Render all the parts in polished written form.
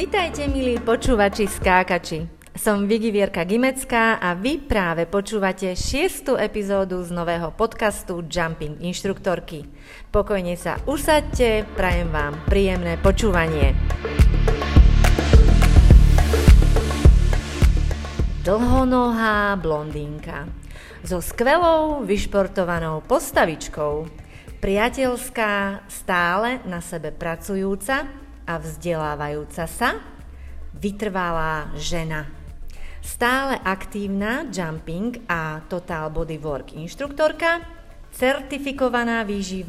Vitajte, milí počúvači skákači. Som Vigivierka Gimecká a vy práve počúvate 6. epizódu z nového podcastu Jumping inštruktorky. Pokojne sa usaďte, prajem vám príjemné počúvanie. Dlhonohá blondínka so skvelou vyšportovanou postavičkou, priateľská, stále na sebe pracujúca a vzdelávajúca sa, vytrvalá žena. Stále aktívna jumping a total bodywork inštruktorka, certifikovaná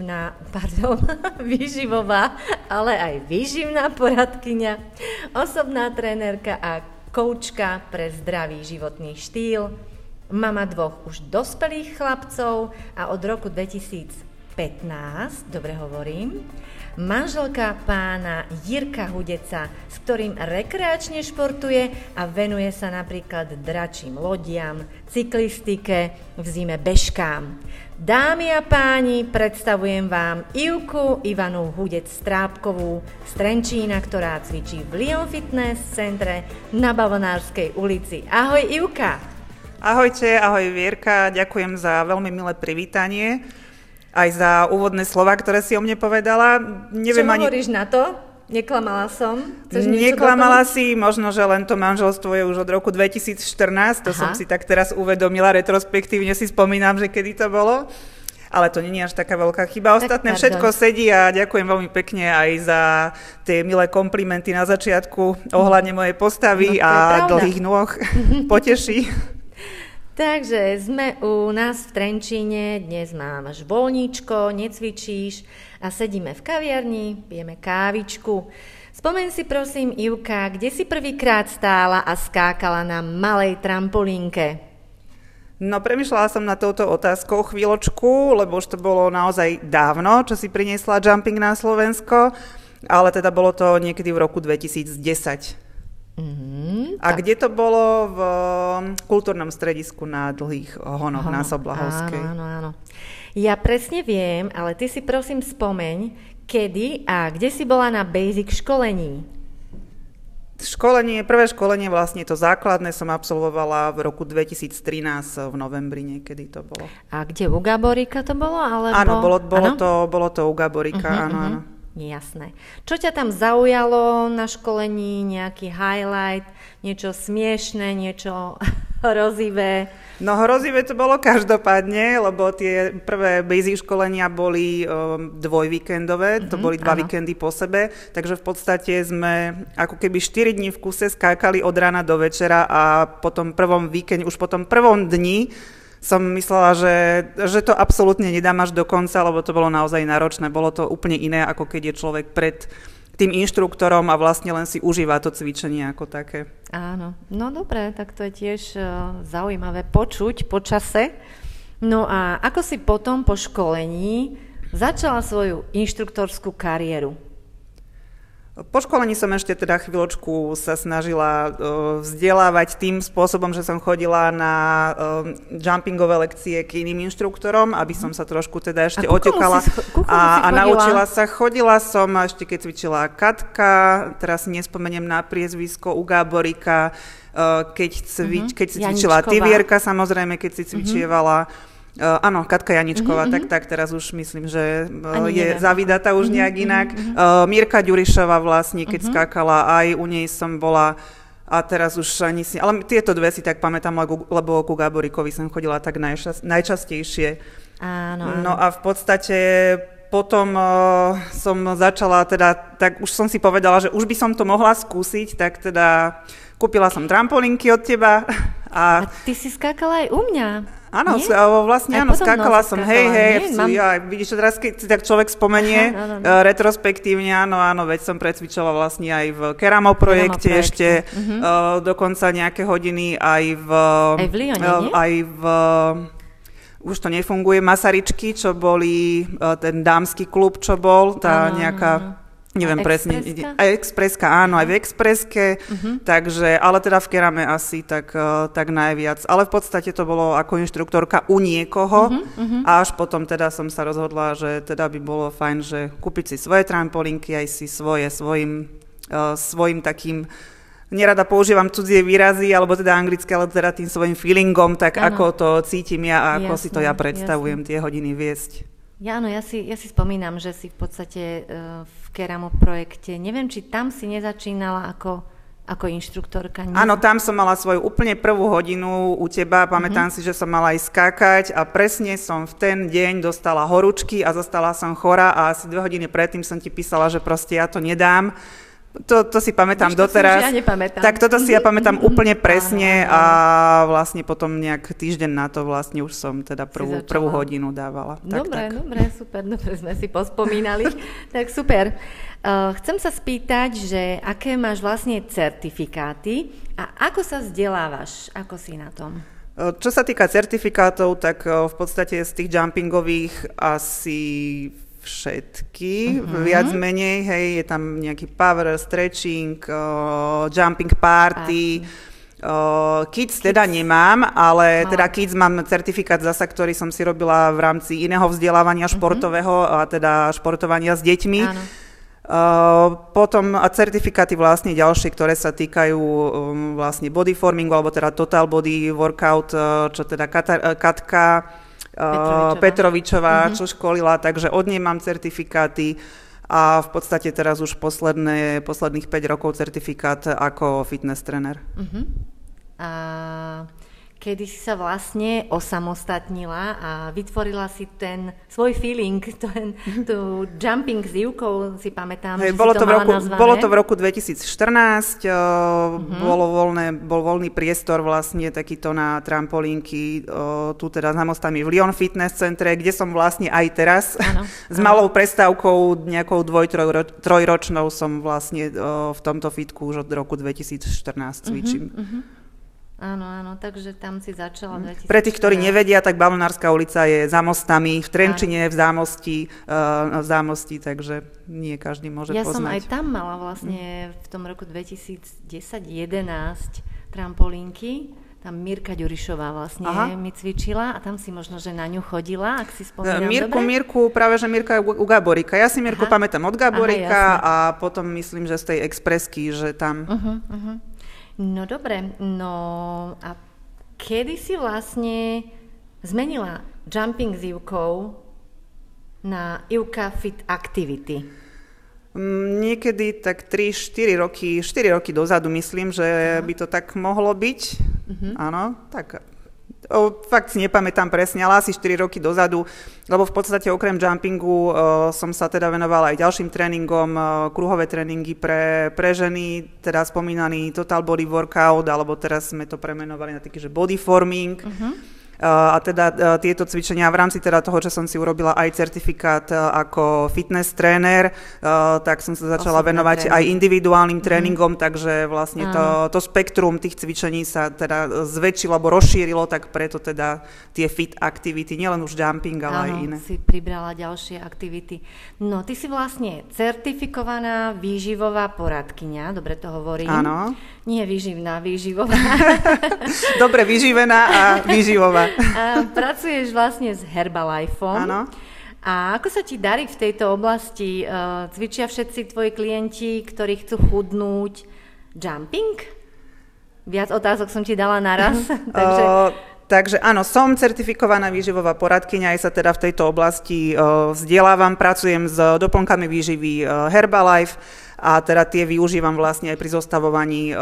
výživová, ale aj výživná poradkyňa, osobná trénerka a koučka pre zdravý životný štýl, mama 2 už dospelých chlapcov a od roku 2015, dobre hovorím, manželka pána Jirka Hudeca, s ktorým rekreačne športuje a venuje sa napríklad dračím lodiam, cyklistike, v zime bežkám. Dámy a páni, predstavujem vám Ivku Ivanu Hudec-Strábkovú z Trenčína, ktorá cvičí v Lion Fitness centre na Bavlnárskej ulici. Ahoj Ivka! Ahojte, ahoj Vierka, ďakujem za veľmi milé privítanie. Aj za úvodné slova, ktoré si o mne povedala. Neviem, čo hovoríš na to? Neklamala som? Neklamala si, možno, že len to manželstvo je už od roku 2014, to som si tak teraz uvedomila, retrospektívne si spomínam, že kedy to bolo. Ale to nie je až taká veľká chyba. Ostatné všetko sedí a ďakujem veľmi pekne aj za tie milé komplimenty na začiatku ohľadne mojej postavy a dlhých nôh. Poteší. Takže sme u nás v Trenčíne, dnes máš voľníčko, necvičíš a sedíme v kaviarni, pijeme kávičku. Spomeň si prosím, Ivka, kde si prvýkrát stála a skákala na malej trampolínke? No, premýšľala som na touto otázkou chvíľočku, lebo už to bolo naozaj dávno, čo si priniesla jumping na Slovensko, ale teda bolo to niekedy v roku 2010. A kde to bolo? V kultúrnom stredisku na Dlhých Honoch na Soblahovskej. Áno. Ja presne viem, ale ty si prosím spomeň, kedy a kde si bola na basic školení? Prvé školenie, vlastne to základné som absolvovala v roku 2013 v novembri niekedy to bolo. A kde u Gaborika to bolo? Alebo... Áno, bolo to u Gaborika, áno. Jasné. Čo ťa tam zaujalo na školení? Nejaký highlight? Niečo smiešné? Niečo hrozivé? No hrozivé to bolo každopádne, lebo tie prvé basic školenia boli dvojvíkendové, to boli 2 víkendy po sebe, takže v podstate sme ako keby 4 dní v kuse skákali od rána do večera a po tom prvom víkende, už po tom prvom dni som myslela, že to absolútne nedám až do konca, lebo to bolo naozaj náročné. Bolo to úplne iné, ako keď je človek pred tým inštruktorom a vlastne len si užíva to cvičenie ako také. Áno, no dobre, tak to je tiež zaujímavé počuť po čase. No a ako si potom po školení začala svoju inštruktorskú kariéru? Po školení som ešte teda chvíľočku sa snažila vzdelávať tým spôsobom, že som chodila na jumpingové lekcie k iným inštruktorom, aby som sa trošku teda ešte oťukala a naučila sa. Chodila som ešte keď cvičila Katka, teraz si nespomeniem na priezvisko, u Gáborika, keď si cvičila Vierka, samozrejme, keď si cvičievala. Áno, Katka Janičková, tak teraz už myslím, že je zavídatá už nejak inak. Mirka Ďurišová vlastne, keď skákala, aj u nej som bola a teraz už ani si... Ale tieto dve si tak pamätám, lebo ku Gáborikovi som chodila tak najčastejšie. Áno. No a v podstate potom som začala teda, tak už som si povedala, že už by som to mohla skúsiť, tak teda kúpila som trampolinky od teba. A ty si skákala aj u mňa. Áno, vlastne áno, skákala som, vidíš, teraz keď si tak človek spomenie, retrospektívne, áno, veď som precvičala vlastne aj v Keramo projekte ešte, dokonca nejaké hodiny aj v už to nefunguje, Masaryčky, čo boli, ten dámsky klub, čo bol, tá nejaká... Neviem presne. Aj Expresska, áno, aj v Expreske, takže, ale teda v Kerame asi tak najviac. Ale v podstate to bolo ako inštruktorka u niekoho a až potom teda som sa rozhodla, že teda by bolo fajn, že kúpiť si svoje trampolinky, aj si svojim svojim takým, nerada používam cudzie výrazy, alebo teda anglické, ale teda tým svojim feelingom, tak ako to cítim ja a ako si to ja predstavujem tie hodiny viesť. Ja si spomínam, že si v podstate v Keramo projekte, neviem, či tam si nezačínala ako inštruktorka. Áno, tam som mala svoju úplne prvú hodinu u teba, pamätám si, že som mala ísť skákať a presne som v ten deň dostala horúčky a zostala som chorá a asi 2 hodiny predtým som ti písala, že proste ja to nedám. To si pamätám doteraz. Ja nepamätám. Tak toto si ja pamätám úplne presne a vlastne potom nejak týždeň na to vlastne už som teda prvú hodinu dávala. Dobre, super, dobre sme si pospomínali. Tak super. Chcem sa spýtať, že aké máš vlastne certifikáty a ako sa vzdelávaš, ako si na tom? Čo sa týka certifikátov, tak v podstate z tých jumpingových asi všetky, viac menej, hej, je tam nejaký power, stretching, jumping party, kids teda nemám, ale teda kids mám certifikát zasa, ktorý som si robila v rámci iného vzdelávania športového a teda športovania s deťmi. Áno. Potom certifikáty vlastne ďalšie, ktoré sa týkajú vlastne bodyformingu, alebo teda total body workout, čo teda Katka Petrovičová, čo školila, takže od nej mám certifikáty a v podstate teraz už posledných 5 rokov certifikát ako fitness tréner. A kedy si sa vlastne osamostatnila a vytvorila si ten svoj feeling, tú jumping s Ivkou, si pamätám, že bolo si to mala nazvané. Bolo to v roku 2014, bol voľný priestor vlastne takýto na trampolínky, tu teda za mostami v Lyon Fitness centre, kde som vlastne aj teraz s malou prestávkou, nejakou 2-3 ročnou som vlastne v tomto fitku už od roku 2014 cvičím. Áno, takže tam si začala 2014. Pre tých, ktorí nevedia, tak Bavlnárska ulica je za mostami, v Trenčine, v Zámosti, takže nie každý môže poznať. Ja som aj tam mala vlastne v tom roku 2010-11 trampolínky. Tam Mirka Ďurišová vlastne mi cvičila a tam si možno, že na ňu chodila, ak si spomínam dobre? Mirku, práve že Mirka je u Gaborika. Ja si Mirku pamätám od Gaborika a potom myslím, že z tej expresky, že tam... No dobre, a kedy si vlastne zmenila jumping s Ivkou na Ivka Fit Activity? Niekedy tak 4 roky dozadu myslím, že by to tak mohlo byť. Áno, tak fakt si nepamätám presne, ale asi 4 roky dozadu, lebo v podstate okrem jumpingu som sa teda venovala aj ďalším tréningom, kruhové tréningy pre ženy, teda spomínaný total body workout, alebo teraz sme to premenovali na taký, že body forming. A teda tieto cvičenia v rámci teda toho, že som si urobila aj certifikát ako fitness tréner, tak som sa začala venovať aj individuálnym tréningom, takže vlastne to spektrum tých cvičení sa teda zväčšilo alebo rozšírilo, tak preto teda tie fit activity, nielen už jumping, ale aj iné. Si pribrala ďalšie aktivity. No, ty si vlastne certifikovaná výživová poradkyňa, dobre to hovorím. Áno. Nie výživná, výživová. Dobre vyživená a výživová. A pracuješ vlastne s Herbalifeom. Áno. A ako sa ti darí v tejto oblasti? Cvičia všetci tvoji klienti, ktorí chcú chudnúť jumping? Viac otázok som ti dala naraz. Takže áno, som certifikovaná výživová poradkyňa, aj sa teda v tejto oblasti vzdelávam, pracujem s doplnkami výživy Herbalife a teda tie využívam vlastne aj pri zostavovaní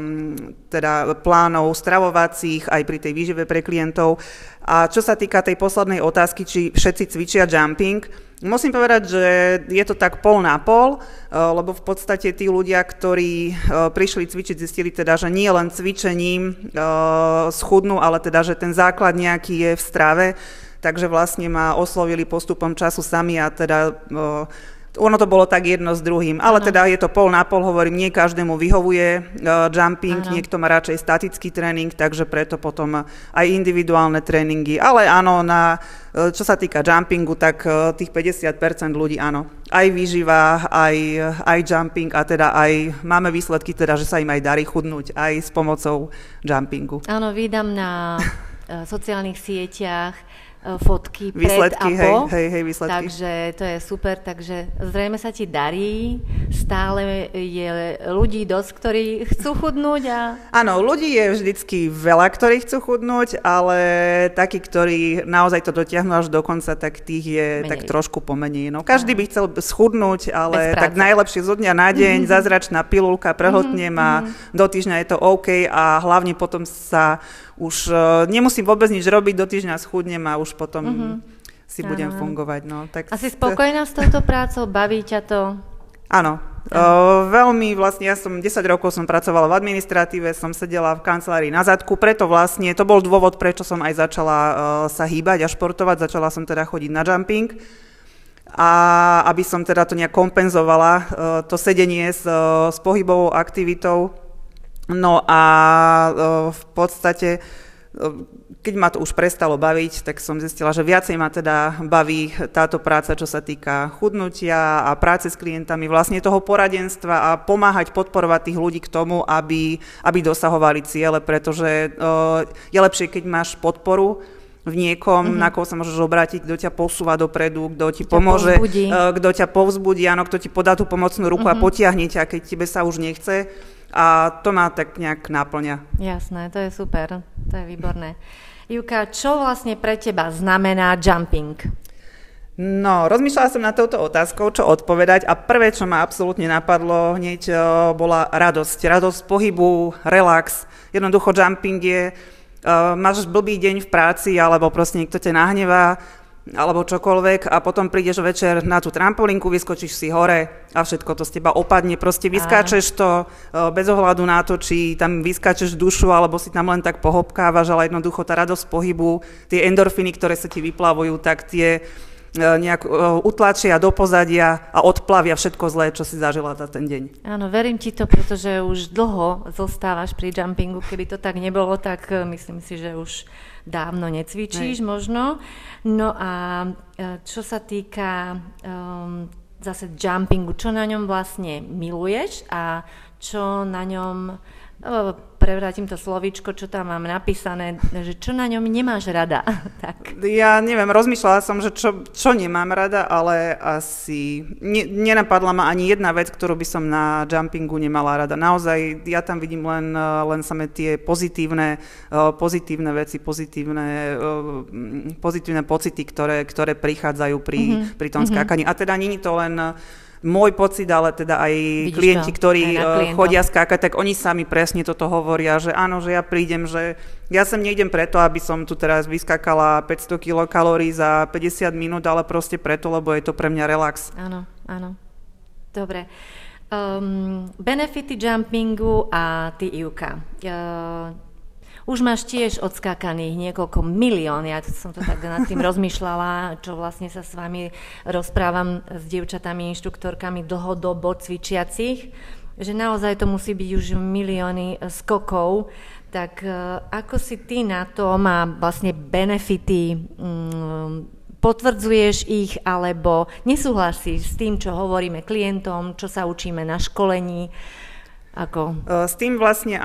teda plánov stravovacích, aj pri tej výžive pre klientov. A čo sa týka tej poslednej otázky, či všetci cvičia jumping, musím povedať, že je to tak pol na pol, lebo v podstate tí ľudia, ktorí prišli cvičiť, zistili teda, že nie len cvičením schudnú, ale teda, že ten základ nejaký je v strave, takže vlastne ma oslovili postupom času sami a teda ono to bolo tak jedno s druhým, ale teda je to pol na pol, hovorím, nie každému vyhovuje jumping, niekto má radšej statický tréning, takže preto potom aj individuálne tréningy, ale áno, čo sa týka jumpingu, tak tých 50% ľudí áno, aj výživa, aj jumping a teda aj máme výsledky teda, že sa im aj darí chudnúť aj s pomocou jumpingu. Áno, vídam na sociálnych sieťach fotky výsledky, pred a po. Výsledky. Takže to je super, takže zrejme sa ti darí, stále je ľudí dosť, ktorí chcú chudnúť Áno, ľudí je vždycky veľa, ktorí chcú chudnúť, ale takí, ktorí naozaj to dotiahnu až do konca, tak tých je menej. Tak trošku pomenej. No, každý by chcel schudnúť, ale tak najlepšie zo dňa na deň, zázračná pilulka, prehltnem a do týždňa je to OK a hlavne potom sa už nemusím vôbec nič robiť, do týždňa schudnem a už potom si budem fungovať. No, tak si spokojná s touto prácou? Baví ťa to? Áno. Veľmi vlastne, ja som 10 rokov som pracovala v administratíve, som sedela v kancelárii na zadku, preto vlastne to bol dôvod, prečo som aj začala sa hýbať a športovať, začala som teda chodiť na jumping. A aby som teda to nejak kompenzovala, to sedenie s pohybovou aktivitou. No a v podstate, keď ma to už prestalo baviť, tak som zistila, že viacej ma teda baví táto práca, čo sa týka chudnutia a práce s klientami, vlastne toho poradenstva a pomáhať, podporovať tých ľudí k tomu, aby dosahovali ciele, pretože je lepšie, keď máš podporu v niekom, na koho sa môžeš obrátiť, kto ťa posúva dopredu, kto ti pomôže, kto ťa povzbudí, áno, kto ti podá tú pomocnú ruku a potiahne ťa, keď tebe sa už nechce. A to ma tak nejak náplňa. Jasné, to je super, to je výborné. Ivka, čo vlastne pre teba znamená jumping? No, rozmýšľala som nad touto otázkou, čo odpovedať a prvé, čo ma absolútne napadlo hneď, bola radosť. Radosť z pohybu, relax. Jednoducho jumping je, máš blbý deň v práci alebo proste niekto ťa nahnevá, alebo čokoľvek a potom prídeš večer na tú trampolínku, vyskočíš si hore a všetko to z teba opadne. Proste vyskáčeš to bez ohľadu na to, či tam vyskáčeš dušu alebo si tam len tak pohopkávaš, ale jednoducho tá radosť pohybu, tie endorfiny, ktoré sa ti vyplavujú, tak tie nejak utlačia do pozadia a odplavia všetko zlé, čo si zažila za ten deň. Áno, verím ti to, pretože už dlho zostávaš pri jumpingu. Keby to tak nebolo, tak myslím si, že už dávno necvičíš možno. No a čo sa týka zase jumpingu, čo na ňom vlastne miluješ a čo na ňom, prevrátim to slovíčko, čo tam mám napísané, že čo na ňom nemáš rada. Tak. Ja neviem, rozmýšľala som, že čo nemám rada, ale asi nenapadla ma ani jedna vec, ktorú by som na jumpingu nemala rada. Naozaj, ja tam vidím len samé tie pozitívne veci, pozitívne pocity, ktoré prichádzajú pri tom skákaní. A teda nie je to len môj pocit, ale teda aj klienti, ktorí chodia skákať, tak oni sami presne toto hovoria, že áno, že ja prídem, že ja sem nejdem preto, aby som tu teraz vyskákala 500 kilokalórií za 50 minút, ale proste preto, lebo je to pre mňa relax. Áno, áno. Dobre. Benefity jumpingu a ty, Ivka. Už máš tiež odskákaných niekoľko milión, ja som to tak nad tým rozmýšľala, čo vlastne sa s vami rozprávam s dievčatami, inštruktorkami dlhodobo cvičiacich, že naozaj to musí byť už milióny skokov, tak ako si ty na to má vlastne benefity, potvrdzuješ ich alebo nesúhlasíš s tým, čo hovoríme klientom, čo sa učíme na školení? Ako? S tým,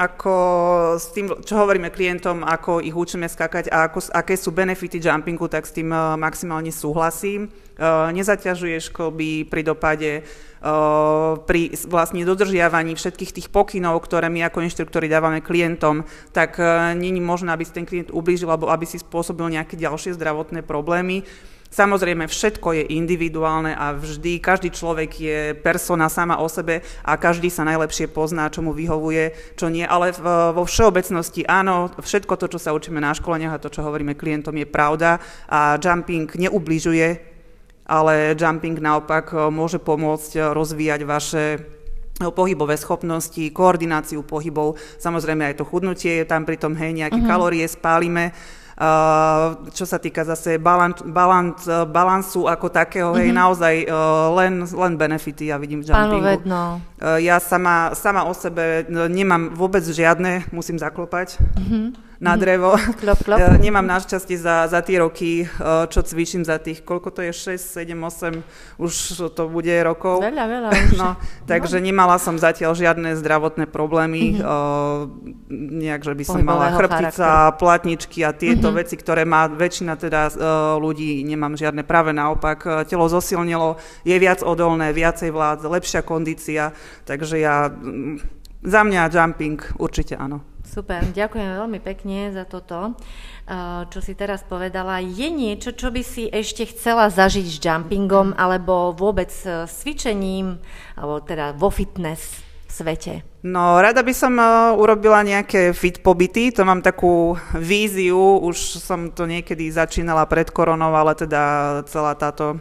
čo hovoríme klientom, ako ich učíme skákať a aké sú benefity jumpingu, tak s tým maximálne súhlasím. Nezaťažuješ kolby pri dopade, pri vlastne dodržiavaní všetkých tých pokynov, ktoré my ako inštruktori dávame klientom, tak nie je možné, aby si ten klient ublížil alebo aby si spôsobil nejaké ďalšie zdravotné problémy. Samozrejme, všetko je individuálne a vždy, každý človek je persona sama o sebe a každý sa najlepšie pozná, čo mu vyhovuje, čo nie, ale vo všeobecnosti áno, všetko to, čo sa učíme na školeniach a to, čo hovoríme klientom, je pravda a jumping neubližuje, ale jumping naopak môže pomôcť rozvíjať vaše pohybové schopnosti, koordináciu pohybov, samozrejme aj to chudnutie je tam pri tom, nejaké kalórie spálime. Čo sa týka zase balansu ako takého, naozaj len benefity ja vidím v jumpingu. Ja sama o sebe nemám vôbec žiadne, musím zaklopať. na drevo. Klop, klop. Nemám našťastie za tie roky, čo cvičím, za tých, koľko to je, 6, 7, 8, už to bude rokov. Veľa. No, takže nemala som zatiaľ žiadne zdravotné problémy, nejak, že by som mala chrbtica, platničky a tieto veci, ktoré má väčšina teda ľudí, nemám žiadne, práve naopak. Telo zosilnilo, je viac odolné, viacej vlád, lepšia kondícia, takže za mňa jumping určite áno. Super, ďakujem veľmi pekne za toto, čo si teraz povedala. Je niečo, čo by si ešte chcela zažiť s jumpingom alebo vôbec s cvičením, alebo teda vo fitness svete? No, rada by som urobila nejaké fit pobyty, to mám takú víziu, už som to niekedy začínala pred koronou, ale teda celá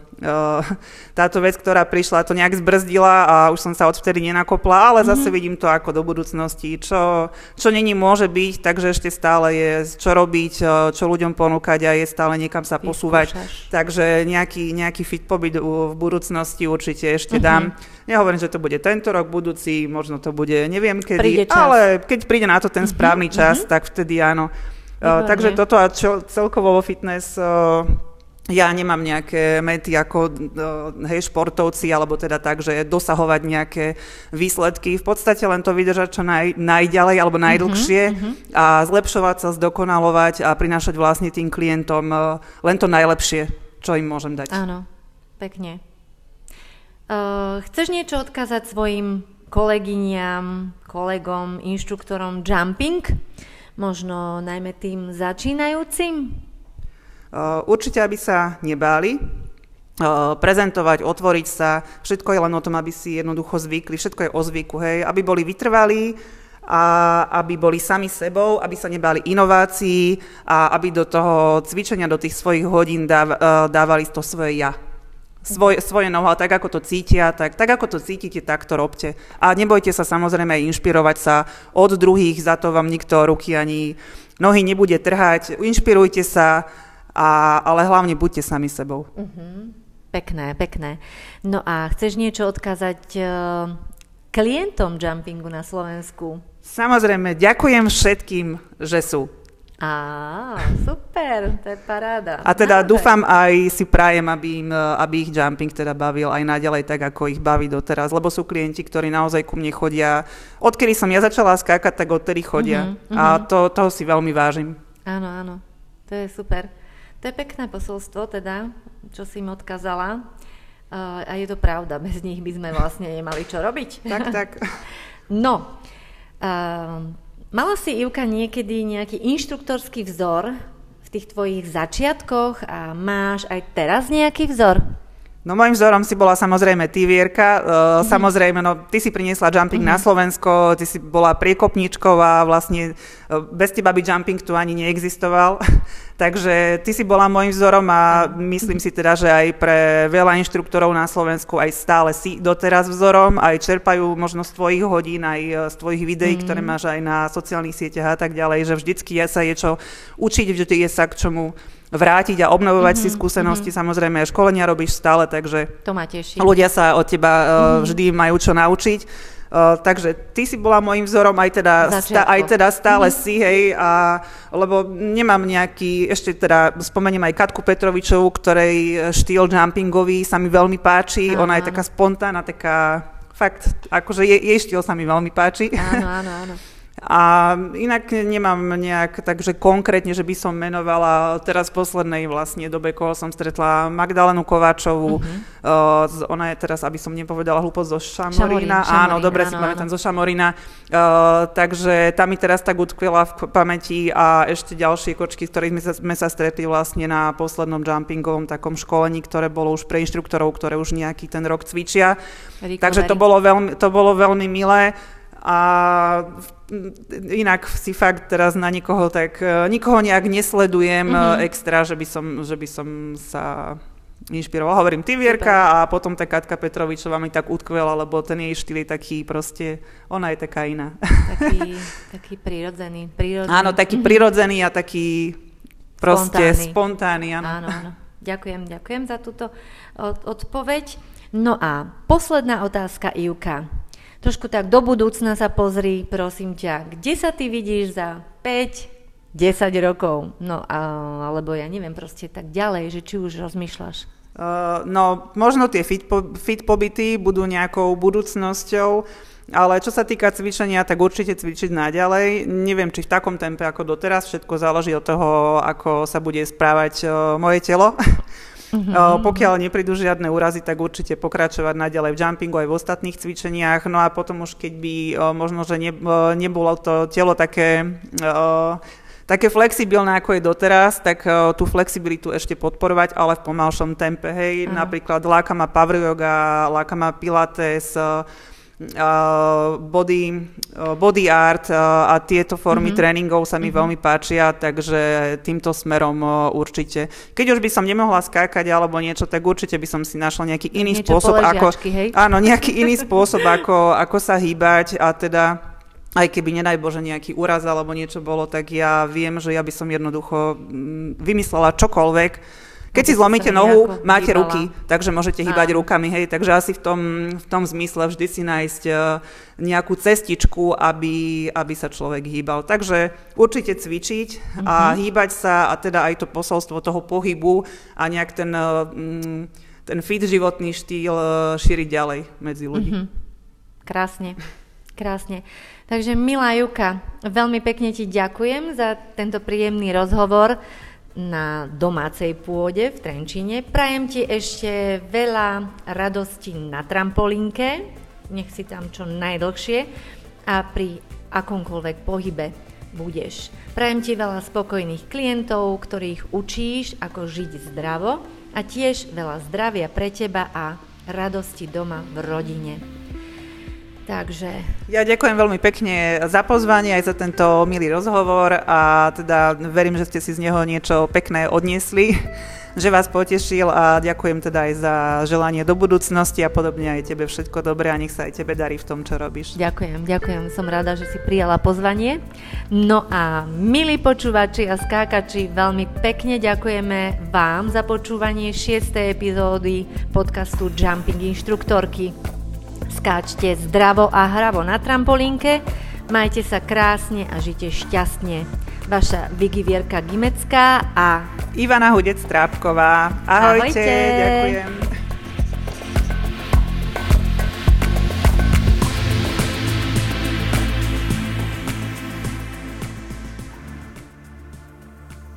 táto vec, ktorá prišla, to nejak zbrzdila a už som sa odvtedy nenakopla, ale zase vidím to ako do budúcnosti, čo není môže byť, takže ešte stále je čo robiť, čo ľuďom ponúkať a je stále niekam sa posúvať, takže nejaký fit pobyt v budúcnosti určite ešte dám. Nehovorím, že to bude tento rok, budúci, možno to bude neviem kedy, ale keď príde na to ten správny čas, tak vtedy áno. Takže toto a celkovo vo fitness ja nemám nejaké mety ako športovci, alebo teda tak, že dosahovať nejaké výsledky. V podstate len to vydržať čo najďalej alebo najdlhšie a zlepšovať sa, zdokonalovať a prinášať vlastne tým klientom len to najlepšie, čo im môžem dať. Áno, pekne. Chceš niečo odkázať svojim kolegyniam, kolegom, inštruktorom jumping? Možno najmä tým začínajúcim? Určite, aby sa nebáli prezentovať, otvoriť sa. Všetko je len o tom, aby si jednoducho zvykli. Všetko je o zvyku, hej. Aby boli vytrvalí a aby boli sami sebou, aby sa nebáli inovácií a aby do toho cvičenia, do tých svojich hodín dávali to svoje ja. Svoje know-how, tak ako to cítia, tak ako to cítite, tak to robte. A nebojte sa samozrejme inšpirovať sa od druhých, za to vám nikto ruky ani nohy nebude trhať. Inšpirujte sa, ale hlavne buďte sami sebou. Pekné. No a chceš niečo odkázať klientom jumpingu na Slovensku? Samozrejme, ďakujem všetkým, že sú. Super, to je paráda. A teda dúfam aj si prajem, aby ich jumping teda bavil aj naďalej tak, ako ich baví doteraz, lebo sú klienti, ktorí naozaj ku mne chodia. Odkedy som ja začala skákať, tak odtedy chodia. A toho si veľmi vážim. Áno, to je super. To je pekné posolstvo teda, čo si im odkázala. A je to pravda, bez nich by sme vlastne nemali čo robiť. Tak. No, mala si, Ivka, niekedy nejaký inštruktorský vzor v tých tvojich začiatkoch a máš aj teraz nejaký vzor? No môjim vzorom si bola samozrejme ty, Vierka. Samozrejme, ty si priniesla jumping na Slovensko, ty si bola priekopníčkou a vlastne bez teba by jumping tu ani neexistoval. Takže ty si bola môjim vzorom a myslím si teda, že aj pre veľa inštruktorov na Slovensku aj stále si doteraz vzorom, aj čerpajú možno z tvojich hodín, aj z tvojich videí, ktoré máš aj na sociálnych sieťach a tak ďalej, že vždycky sa je čo učiť, vždy je sa k čomu vrátiť a obnovovať si skúsenosti. Samozrejme, aj školenia robíš stále, takže to ma teší. Ľudia sa od teba vždy majú čo naučiť. Takže ty si bola môjim vzorom, aj teda stále si, hej, lebo nemám nejaký, ešte teda spomeniem aj Katku Petrovičovú, ktorej štýl jumpingový sa mi veľmi páči. Ona je taká spontánna, taká fakt, akože jej štýl sa mi veľmi páči. Áno. A inak nemám nejak, takže konkrétne, že by som menovala teraz v poslednej vlastne dobe, koho som stretla, Magdalénu Kováčovú, ona je teraz, aby som nepovedala hlúposť, zo Šamorína. Áno, dobre si pamätám, zo Šamorína. Takže tá mi teraz tak utkvela v pamäti a ešte ďalšie kočky, s ktorými sme sa stretli vlastne na poslednom jumpingovom takom školení, ktoré bolo už pre inštruktorov, ktoré už nejaký ten rok cvičia. Takže to bolo veľmi milé. A inak si fakt teraz na nikoho nejak nesledujem extra, že by som sa inšpirovala. Hovorím ty, Vierka, a potom tá Katka Petrovičová mi tak utkvela, lebo ten jej štýl je taký proste, ona je taká iná. Taký prirodzený. Áno, taký prirodzený a taký proste spontánny. Áno. Ďakujem za túto odpoveď. No a posledná otázka, Ivka. Trošku tak do budúcna sa pozri, prosím ťa, kde sa ty vidíš za 5, 10 rokov, no alebo ja neviem, proste tak ďalej, že či už rozmýšľaš? No, možno tie fit pobyty budú nejakou budúcnosťou, ale čo sa týka cvičenia, tak určite cvičiť naďalej. Neviem, či v takom tempe ako doteraz, všetko záleží od toho, ako sa bude správať moje telo. Pokiaľ neprídu žiadne úrazy, tak určite pokračovať naďalej v jumpingu aj v ostatných cvičeniach. No a potom už keď by možno, že nebolo to telo také flexibilné, ako je doteraz, tak tú flexibilitu ešte podporovať, ale v pomalšom tempe. Hej, napríklad láka ma power yoga, láka ma pilates, body art a tieto formy tréningov sa mi veľmi páčia, takže týmto smerom určite. Keď už by som nemohla skákať alebo niečo, tak určite by som si našla nejaký iný spôsob, nejaký iný spôsob, ako sa hýbať a teda aj keby, nedaj Bože, nejaký úraz alebo niečo bolo, tak ja viem, že ja by som jednoducho vymyslela čokoľvek. Keď si zlomíte nohu, máte ruky, takže môžete hýbať rukami, hej, takže asi v tom zmysle vždy si nájsť nejakú cestičku, aby sa človek hýbal. Takže určite cvičiť a hýbať sa a teda aj to posolstvo toho pohybu a nejak ten fit životný štýl šíriť ďalej medzi ľudí. Krásne. Takže milá Juka, veľmi pekne ti ďakujem za tento príjemný rozhovor na domácej pôde v Trenčíne. Prajem ti ešte veľa radosti na trampolínke, nech si tam čo najdlhšie a pri akomkoľvek pohybe budeš. Prajem ti veľa spokojných klientov, ktorých učíš, ako žiť zdravo a tiež veľa zdravia pre teba a radosti doma v rodine. Takže... Ja ďakujem veľmi pekne za pozvanie aj za tento milý rozhovor a teda verím, že ste si z neho niečo pekné odniesli, že vás potešil a ďakujem teda aj za želanie do budúcnosti a podobne aj tebe všetko dobré a nech sa aj tebe darí v tom, čo robíš. Ďakujem, som rada, že si prijala pozvanie. No a milí počúvači a skákači, veľmi pekne ďakujeme vám za počúvanie 6. epizódy podcastu Jumping Inštruktorky. Skáčte zdravo a hravo na trampolínke, majte sa krásne a žite šťastne. Vaša Vigi Vierka Gimecká a Ivana Hudec-Strábková. Ahojte, ďakujem.